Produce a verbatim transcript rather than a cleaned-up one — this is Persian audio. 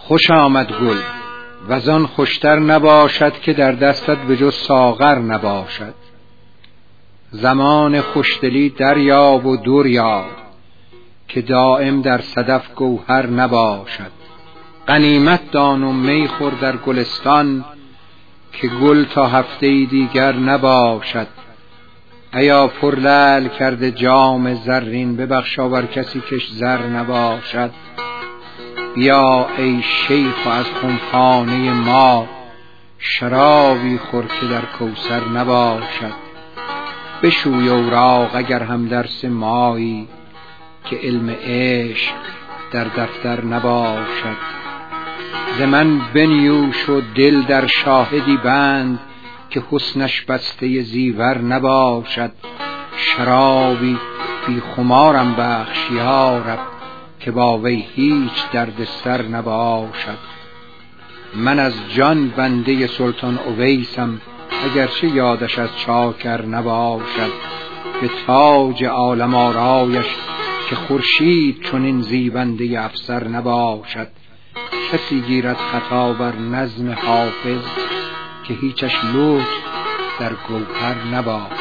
خوش آمد گل وزان خوشتر نباشد که در دستت به جز ساغر نباشد. زمان خوشدلی دریاب و دریاب که دائم در صدف گوهر نباشد. غنیمت دان و می خور در گلستان که گل تا هفته دیگر نباشد. ایا پر لعل کرده جام زرین ببخشا بر کسی کش زر نباشد. بیا ای شیخ و از خمخانه ما شرابی خور که در کوثر نباشد. بشوی اوراق اگر هم درس مایی که علم عشق در دفتر نباشد. ز من بنیوش و دل در شاهدی بند که حسنش بسته زیور نباشد. شرابی بی خمارم بخش یا رب که با وی هیچ درد سر نباشد. من از جان بنده سلطان اویسم اگرچه یادش از چاکر نباشد. به تاج عالم آرایش که خورشید چنین زیبنده افسر نباشد. کسی گیرد خطا بر نظم حافظ که هیچش لطف در گوهر نباشد.